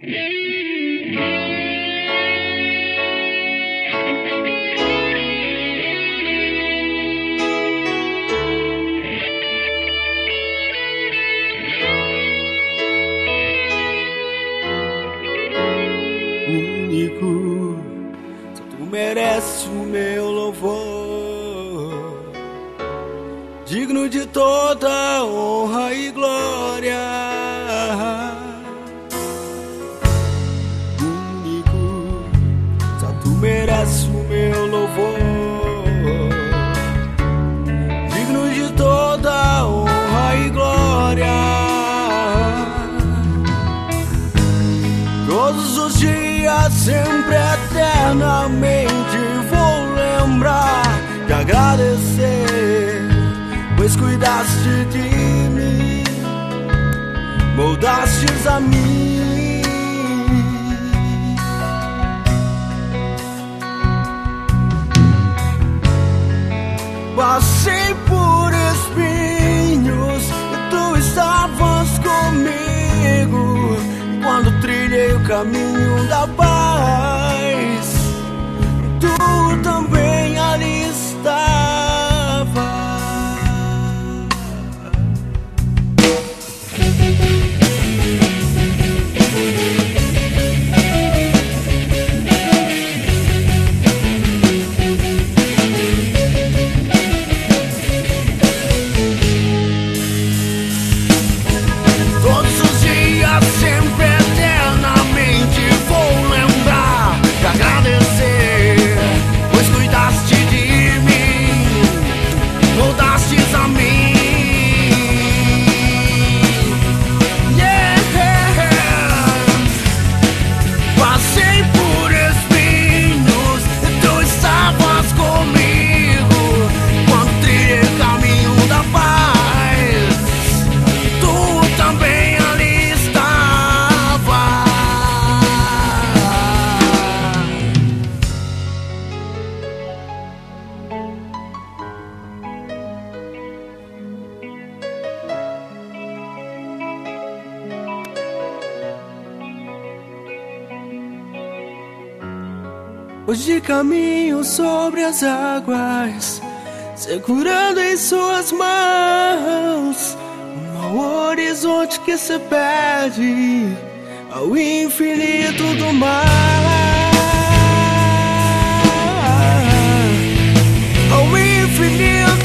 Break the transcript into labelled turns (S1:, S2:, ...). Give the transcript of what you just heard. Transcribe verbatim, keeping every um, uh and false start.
S1: Único, só tu merece o meu louvor, digno de toda honra e glória. Único, só tu merece o meu louvor, digno de toda honra e glória. Todos os dias, sempre eternamente vou lembrar de agradecer, pois cuidaste de mim, moldastes a mim. Passei por espinhos e tu estavas comigo quando trilhei o caminho da paz. Tu também ali estava. Todos os dias, sempre eternamente vou lembrar de agradecer, pois cuidaste de mim, moldastes a mim. Yeah. Passei por espinhos e tu estavas comigo quando trilhei o caminho da paz. Tu também ali estava. Hoje caminho sobre as águas, segurando em suas mãos um horizonte que se perde ao infinito do mar, ao infinito